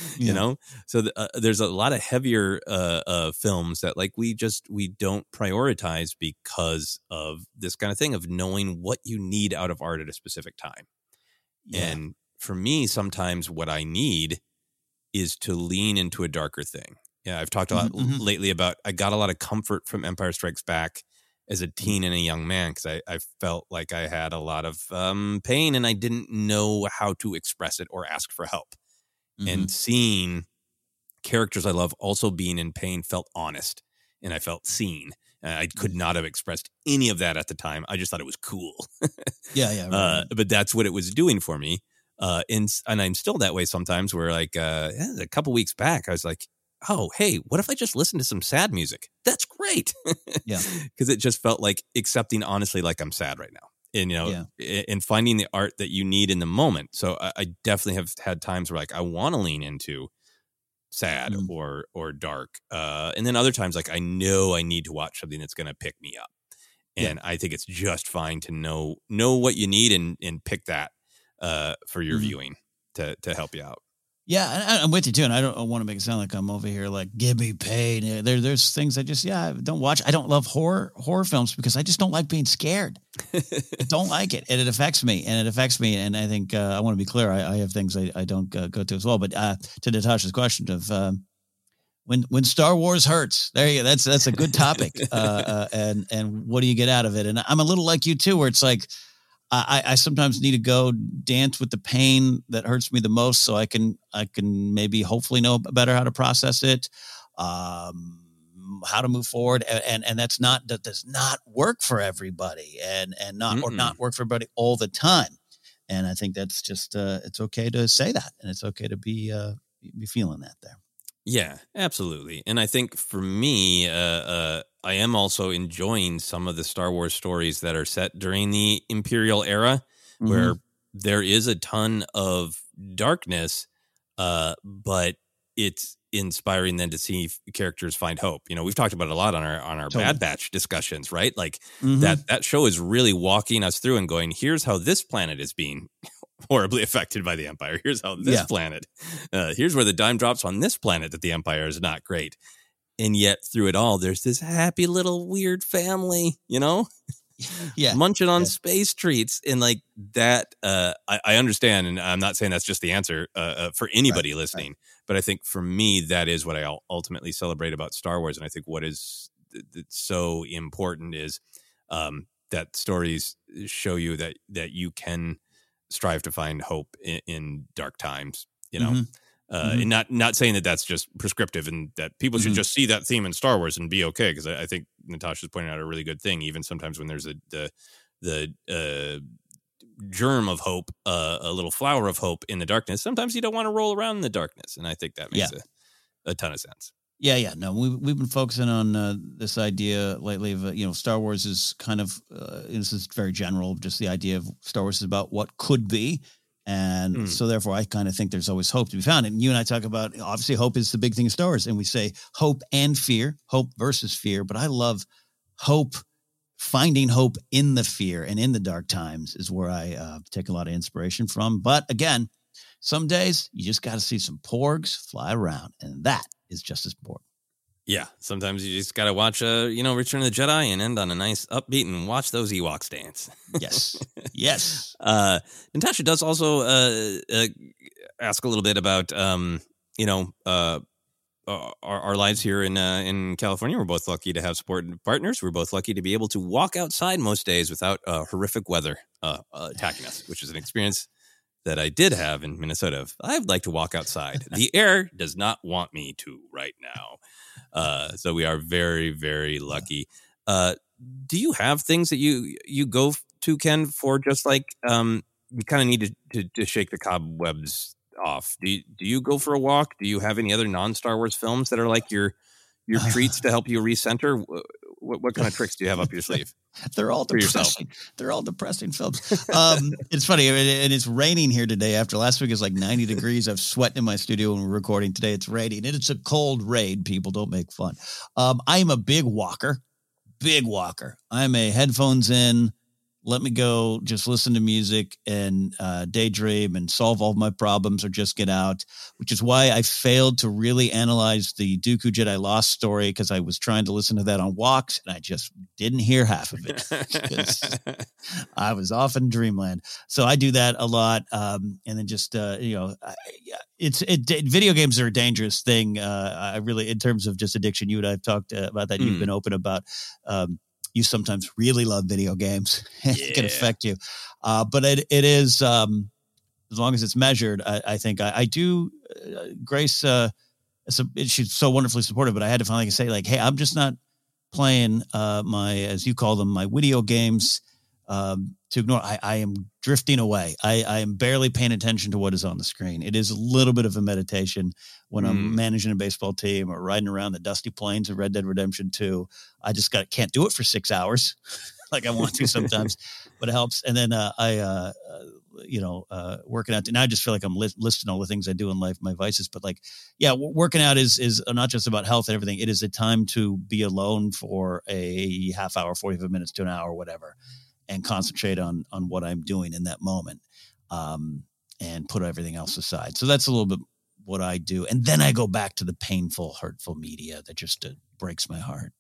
So there's a lot of heavier films that like we don't prioritize because of this kind of thing of knowing what you need out of art at a specific time. Yeah. And for me, sometimes what I need is to lean into a darker thing. Yeah, I've talked a lot lately about I got a lot of comfort from Empire Strikes Back as a teen and a young man because I felt like I had a lot of pain and I didn't know how to express it or ask for help. And seeing characters I love also being in pain felt honest and I felt seen. I could not have expressed any of that at the time. I just thought it was cool. Yeah. Right. But that's what it was doing for me. And I'm still that way sometimes where like a couple weeks back, I was like, oh, hey, what if I just listen to some sad music? That's great. Yeah. Because it just felt like accepting honestly like I'm sad right now. And, and finding the art that you need in the moment. So I definitely have had times where like I want to lean into sad or dark. And then other times like I know I need to watch something that's going to pick me up. And I think it's just fine to know what you need and pick that for your viewing to help you out. Yeah, I'm with you too, and I don't want to make it sound like I'm over here like give me pain. There's things I just I don't watch. I don't love horror films because I just don't like being scared. I don't like it, and it affects me. And I think I want to be clear. I have things I don't go to as well. But to Natasha's question of when Star Wars hurts, there you go. That's a good topic. And what do you get out of it? And I'm a little like you too, where it's like. I sometimes need to go dance with the pain that hurts me the most so I can maybe hopefully know better how to process it, how to move forward. And that does not work for everybody and not work for everybody all the time. And I think that's just, it's okay to say that. And it's okay to be feeling that there. Yeah, absolutely. And I think for me, I am also enjoying some of the Star Wars stories that are set during the Imperial era, where there is a ton of darkness, but it's inspiring then to see characters find hope. We've talked about it a lot on our Bad Batch discussions, right? Like that show is really walking us through and going, here's how this planet is being horribly affected by the Empire. Here's how this planet, here's where the dime drops on this planet that the Empire is not great. And yet through it all, there's this happy little weird family, munching on space treats. And like that, I understand. And I'm not saying that's just the answer for anybody listening. But I think for me, that is what I ultimately celebrate about Star Wars. And I think what is so important is that stories show you that you can strive to find hope in dark times, and not saying that that's just prescriptive and that people should just see that theme in Star Wars and be okay. Because I think Natasha's pointing out a really good thing. Even sometimes when there's the germ of hope, a little flower of hope in the darkness, sometimes you don't want to roll around in the darkness. And I think that makes a ton of sense. Yeah. No, we've been focusing on this idea lately of, Star Wars is kind of, this is very general, just the idea of Star Wars is about what could be. And so therefore I kind of think there's always hope to be found. And you and I talk about, obviously hope is the big thing in Star Wars. And we say hope and fear, hope versus fear. But I love hope, finding hope in the fear and in the dark times is where I take a lot of inspiration from. But again, some days you just got to see some porgs fly around, and that is just as important. Yeah, sometimes you just got to watch, Return of the Jedi and end on a nice upbeat and watch those Ewoks dance. Yes, yes. Natasha does also ask a little bit about, our lives here in California. We're both lucky to have supportive partners. We're both lucky to be able to walk outside most days without horrific weather attacking us, which is an experience that I did have in Minnesota. I'd like to walk outside. The air does not want me to right now. So we are very, very lucky. Do you have things that you go to, Ken, for just like you kind of need to shake the cobwebs off? Do you go for a walk? Do you have any other non-Star Wars films that are like your treats to help you recenter? What kind of tricks do you have up your sleeve? They're all depressing. They're all depressing films. It's funny, and it's raining here today. After last week, it's like 90 degrees. I've sweated in my studio when we're recording. Today, it's raining, and it's a cold rain. People, don't make fun. I am a big walker. I'm a headphones in. Let me go just listen to music and daydream and solve all my problems or just get out, which is why I failed to really analyze the Dooku Jedi Lost story, because I was trying to listen to that on walks and I just didn't hear half of it because I was off in dreamland. So I do that a lot. And then just, video games are a dangerous thing. I really, in terms of just addiction, you and I have talked about that. You've been open about, you sometimes really love video games. It can affect you. But it is, as long as it's measured, I think I do. Grace, she's so wonderfully supportive, but I had to finally say, like, hey, I'm just not playing as you call them, my video games to ignore. I am drifting away. I am barely paying attention to what is on the screen. It is a little bit of a meditation when I'm managing a baseball team or riding around the dusty plains of Red Dead Redemption 2. I just can't do it for 6 hours like I want to sometimes, but it helps. And then working out. Now I just feel like I'm listing all the things I do in life, my vices. But working out is not just about health and everything. It is a time to be alone for a half hour, 45 minutes to an hour, whatever, and concentrate on what I'm doing in that moment, and put everything else aside. So that's a little bit what I do. And then I go back to the painful, hurtful media that just breaks my heart.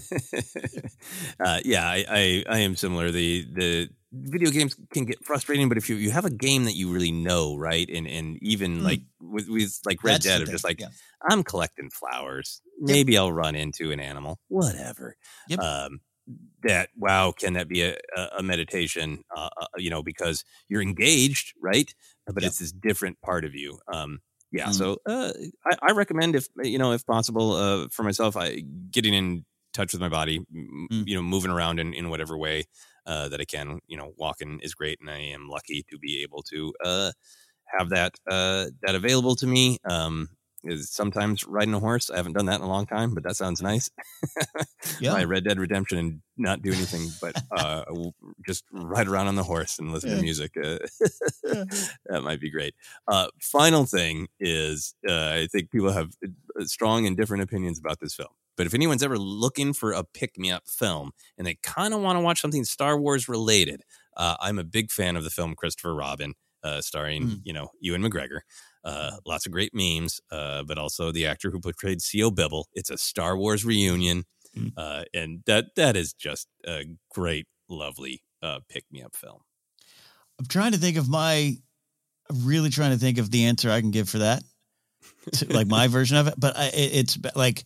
I am similar. The video games can get frustrating, but if you have a game that you really know, right? And even like with like Red Dead, of just like, I'm collecting flowers. Maybe I'll run into an animal, whatever. Yep. Can that be a meditation, because you're engaged, right? But it's this different part of you. So I recommend, if possible, for myself, getting in touch with my body, moving around in whatever way that I can. Walking is great, and I am lucky to be able to have that available to me. Is sometimes riding a horse. I haven't done that in a long time, but that sounds nice. My Red Dead Redemption and not do anything but just ride around on the horse and listen to music. That might be great. Final thing is, I think people have strong and different opinions about this film. But if anyone's ever looking for a pick-me-up film and they kind of want to watch something Star Wars related, I'm a big fan of the film Christopher Robin, starring Ewan McGregor. Lots of great memes, but also the actor who portrayed C.O. Bibble. It's a Star Wars reunion, and that is just a great, lovely pick-me-up film. I'm really trying to think of the answer I can give for that, like my version of it. But it's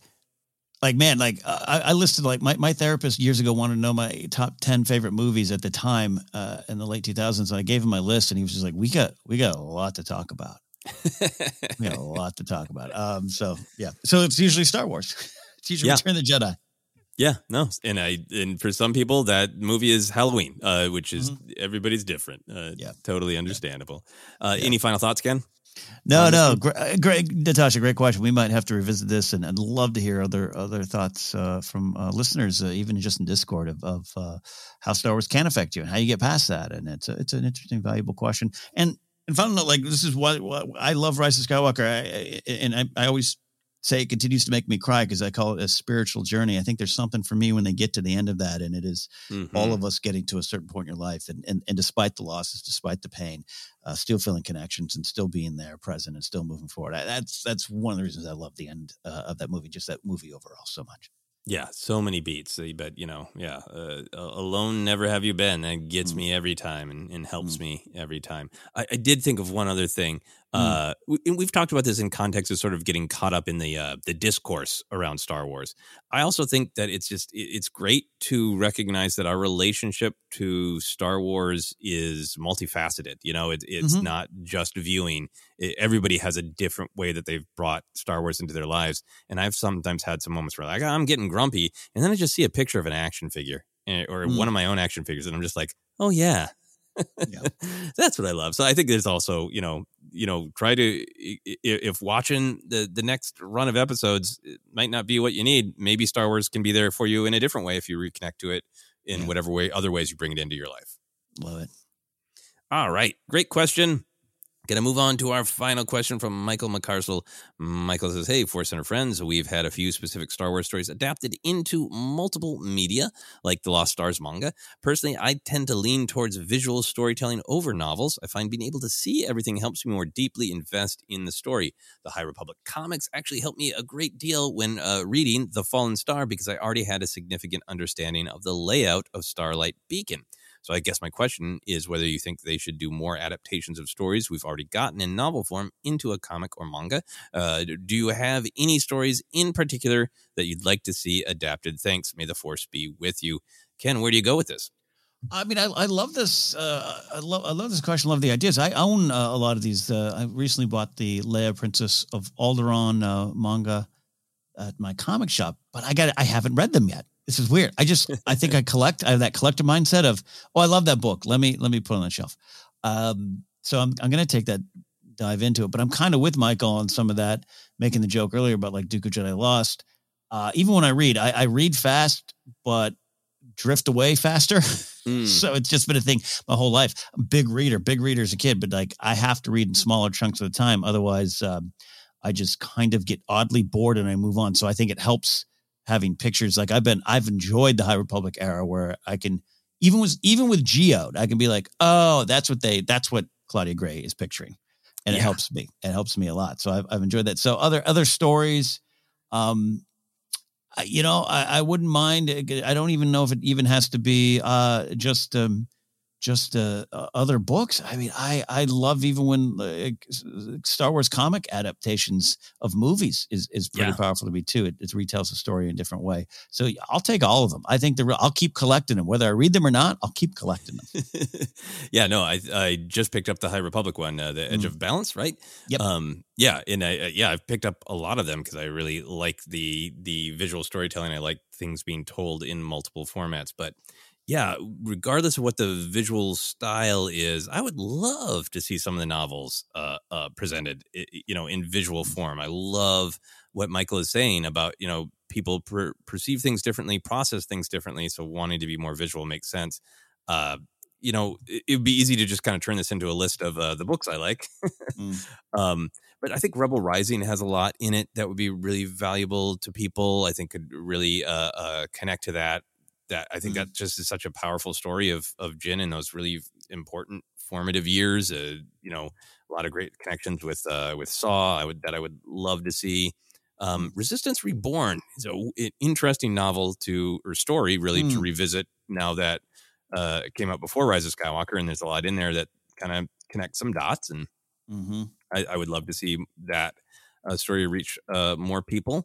I listed, like, my therapist years ago wanted to know my top 10 favorite movies at the time in the late 2000s. And I gave him my list, and he was just like, we got a lot to talk about. We got a lot to talk about. So it's usually Star Wars. It's usually Return of the Jedi. Yeah, no. And for some people that movie is Halloween, which is everybody's different. Totally understandable. Any final thoughts, Ken? No. Great, Natasha. Great question. We might have to revisit this, and I'd love to hear other thoughts from listeners, even just in Discord, of how Star Wars can affect you and how you get past that. And it's an interesting, valuable question. And And final note, like this is what I love Rise of Skywalker. I always say it continues to make me cry because I call it a spiritual journey. I think there's something for me when they get to the end of that, and it is all of us getting to a certain point in your life, and despite the losses, despite the pain, still feeling connections and still being there, present, and still moving forward. That's one of the reasons I love the end of that movie, just that movie overall so much. Yeah, so many beats. But, Alone Never Have You Been. That gets me every time and helps me every time. I did think of one other thing. We've talked about this in context of sort of getting caught up in the discourse around Star Wars. I also think that it's great to recognize that our relationship to Star Wars is multifaceted. It's not just viewing. Everybody has a different way that they've brought Star Wars into their lives. And I've sometimes had some moments where like, I'm getting grumpy. And then I just see a picture of an action figure or one of my own action figures. And I'm just like, oh, yeah. That's what I love. So I think there's also, try to, if watching the next run of episodes it might not be what you need, maybe Star Wars can be there for you in a different way if you reconnect to it in whatever way, other ways you bring it into your life. Love it. All right. Great question. Going to move on to our final question from Michael McCarsell. Michael says, hey, Force Center friends, we've had a few specific Star Wars stories adapted into multiple media, like the Lost Stars manga. Personally, I tend to lean towards visual storytelling over novels. I find being able to see everything helps me more deeply invest in the story. The High Republic comics actually helped me a great deal when reading The Fallen Star because I already had a significant understanding of the layout of Starlight Beacon. So I guess my question is whether you think they should do more adaptations of stories we've already gotten in novel form into a comic or manga. Do you have any stories in particular that you'd like to see adapted? Thanks. May the Force be with you. Ken, where do you go with this? I mean, I love this. I love this question. Love the ideas. I own a lot of these. I recently bought the Leia Princess of Alderaan manga at my comic shop, but I haven't read them yet. This is weird. I think I have that collector mindset of, I love that book. Let me put it on the shelf. So I'm going to dive into it, but I'm kind of with Michael on some of that, making the joke earlier about like Dooku Jedi Lost. Even when I read fast, but drift away faster. So it's just been a thing my whole life. I'm a big reader as a kid, but like I have to read in smaller chunks at a time. Otherwise, I just kind of get oddly bored and I move on. So I think it helps having pictures. Like I've enjoyed the High Republic era where I can, even with Geode, I can be like, oh, that's what Claudia Gray is picturing. And it helps me. It helps me a lot. So I've enjoyed that. So other stories, I wouldn't mind. I don't even know if it even has to be just other books. I mean, I love even when Star Wars comic adaptations of movies is pretty powerful to me too. It retells a story in a different way. So I'll take all of them. I think I'll keep collecting them, whether I read them or not. I'll keep collecting them. I just picked up the High Republic one, the Edge of Balance, right? Yep. I've picked up a lot of them because I really like the visual storytelling. I like things being told in multiple formats, but. Yeah, regardless of what the visual style is, I would love to see some of the novels presented, in visual form. I love what Michael is saying about, people perceive things differently, process things differently. So wanting to be more visual makes sense. It would be easy to just kind of turn this into a list of the books I like. But I think Rebel Rising has a lot in it that would be really valuable to people. I think could really connect to that. That I think that just is such a powerful story of Jyn in those really important formative years. A lot of great connections with Saw. I would love to see. Resistance Reborn is an interesting novel or story really to revisit now that it came out before Rise of Skywalker, and there's a lot in there that kind of connects some dots, and I would love to see that story reach more people.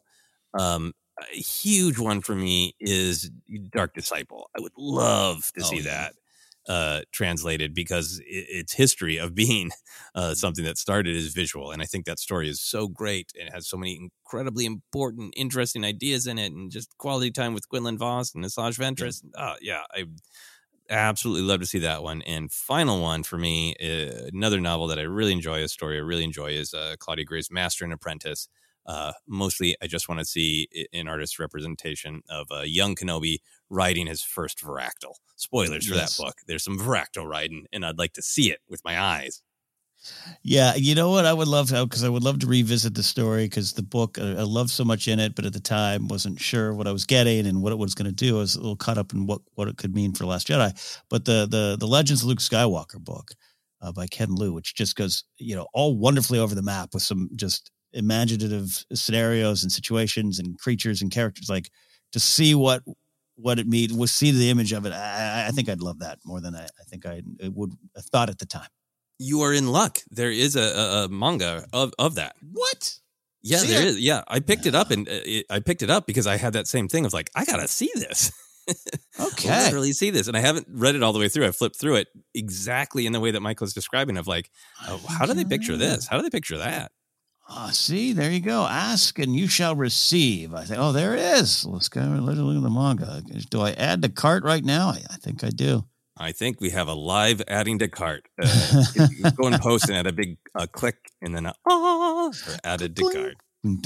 A huge one for me is Dark Disciple. I would love to see that translated because it's history of being something that started as visual. And I think that story is so great and has so many incredibly important, interesting ideas in it, and just quality time with Gwendolyn Voss and Asajj Ventress. I absolutely love to see that one. And final one for me, another novel that I really enjoy, a story I really enjoy, is Claudia Gray's Master and Apprentice. Mostly, I just want to see an artist's representation of a young Kenobi riding his first Varactyl. Spoilers for that book. There's some Varactyl riding, and I'd like to see it with my eyes. Yeah, you know what I would love to, because I would love to revisit the story, because the book, I love so much in it, but at the time wasn't sure what I was getting and what it was going to do. I was a little caught up in what it could mean for Last Jedi. But the Legends of Luke Skywalker book by Ken Liu, which just goes, all wonderfully over the map with some just imaginative scenarios and situations and creatures and characters, like to see what it means, we'll see the image of it. I think I'd love that more than I think I would have thought at the time. You are in luck. There is a manga of that. What? Yeah, there is. Yeah, I picked it up, and I picked it up because I had that same thing of like, I gotta see this. Okay, literally see this, and I haven't read it all the way through. I flipped through it exactly in the way that Michael's describing. Of like, how do they picture this? How do they picture that? See, there you go. Ask and you shall receive. I think. Oh, there it is. Let's go. Let's look at the manga. Do I add to cart right now? I think I do. I think we have a live adding to cart. Go and post and add a big click and then or added to cart.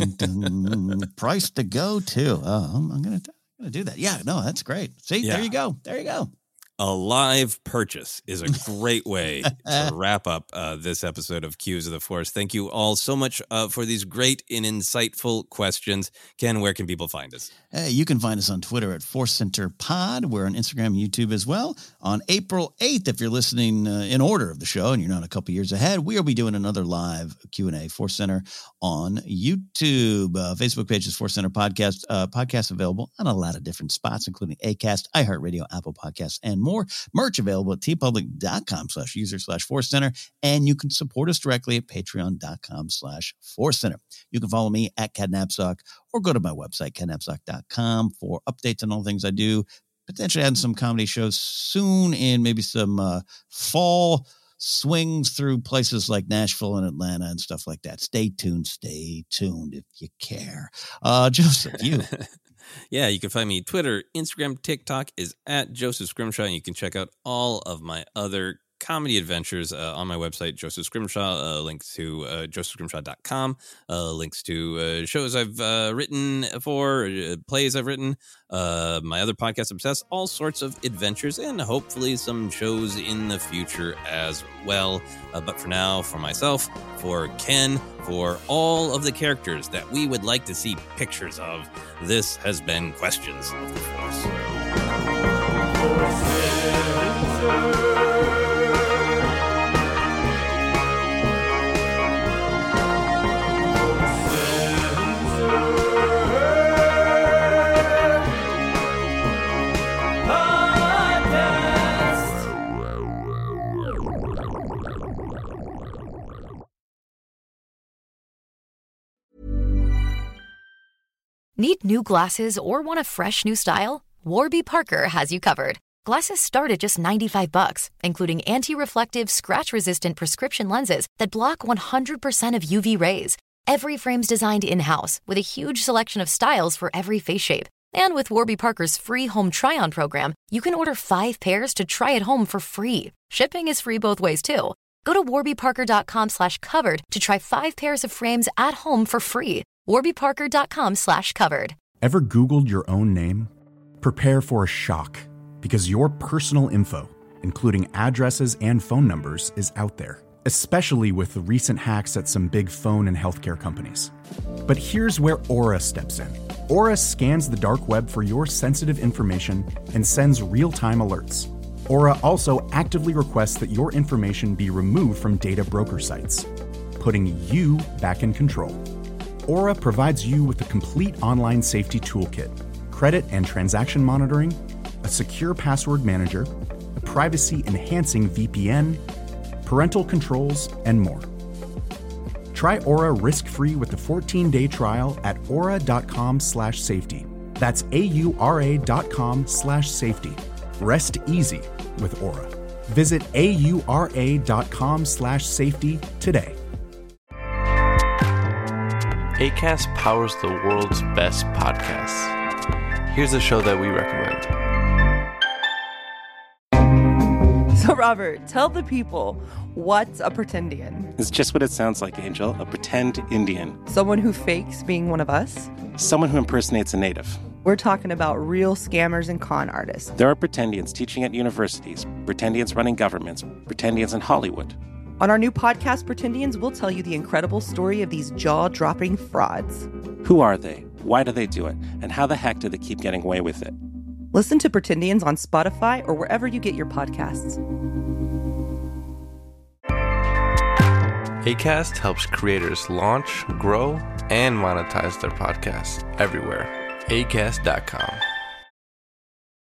Price to go too. I'm gonna do that. Yeah, no, that's great. See, There you go. There you go. A live purchase is a great way to wrap up this episode of Cues of the Force. Thank you all so much for these great and insightful questions. Ken, where can people find us? You can find us on Twitter at Force Center Pod. We're on Instagram and YouTube as well. On April 8th, if you're listening in order of the show and you're not a couple years ahead, we'll be doing another live Q&A, Force Center on YouTube. Facebook page is Force Center Podcast. Podcasts available on a lot of different spots, including Acast, iHeartRadio, Apple Podcasts, and more. Merch available at tpublic.com/user/Force Center. And you can support us directly at patreon.com/Force Center. You can follow me at Cadnapsock or go to my website, cadnapsock.com, for updates on all things I do. Potentially adding some comedy shows soon and maybe some fall swings through places like Nashville and Atlanta and stuff like that. Stay tuned if you care. Joseph, you. Yeah, you can find me Twitter, Instagram, TikTok is at Joseph Scrimshaw, and you can check out all of my other comedy adventures on my website, Joseph Scrimshaw, links to josephscrimshaw.com, links to shows I've written for, plays I've written, my other podcast, Obsessed, all sorts of adventures, and hopefully some shows in the future as well. But for now, for myself, for Ken, for all of the characters that we would like to see pictures of, this has been Questions of the Force. Need new glasses or want a fresh new style? Warby Parker has you covered. Glasses start at just $95, including anti-reflective, scratch-resistant prescription lenses that block 100% of UV rays. Every frame's designed in-house with a huge selection of styles for every face shape. And with Warby Parker's free home try-on program, you can order 5 pairs to try at home for free. Shipping is free both ways, too. Go to warbyparker.com/covered to try 5 pairs of frames at home for free. warbyparker.com/covered. Ever Googled your own name? Prepare for a shock, because your personal info, including addresses and phone numbers, is out there, especially with the recent hacks at some big phone and healthcare companies. But here's where Aura steps in. Aura scans the dark web for your sensitive information and sends real-time alerts. Aura also actively requests that your information be removed from data broker sites, putting you back in control. Aura provides you with a complete online safety toolkit, credit and transaction monitoring, a secure password manager, a privacy-enhancing VPN, parental controls, and more. Try Aura risk-free with a 14-day trial at aura.com/safety. That's AURA.com/safety. Rest easy with Aura. Visit AURA.com/safety today. Acast powers the world's best podcasts. Here's a show that we recommend. So, Robert, tell the people, what's a pretendian? It's just what it sounds like, Angel. A pretend Indian. Someone who fakes being one of us? Someone who impersonates a native. We're talking about real scammers and con artists. There are pretendians teaching at universities, pretendians running governments, pretendians in Hollywood. On our new podcast, Pretendians, we'll tell you the incredible story of these jaw-dropping frauds. Who are they? Why do they do it? And how the heck do they keep getting away with it? Listen to Pretendians on Spotify or wherever you get your podcasts. Acast helps creators launch, grow, and monetize their podcasts everywhere. Acast.com.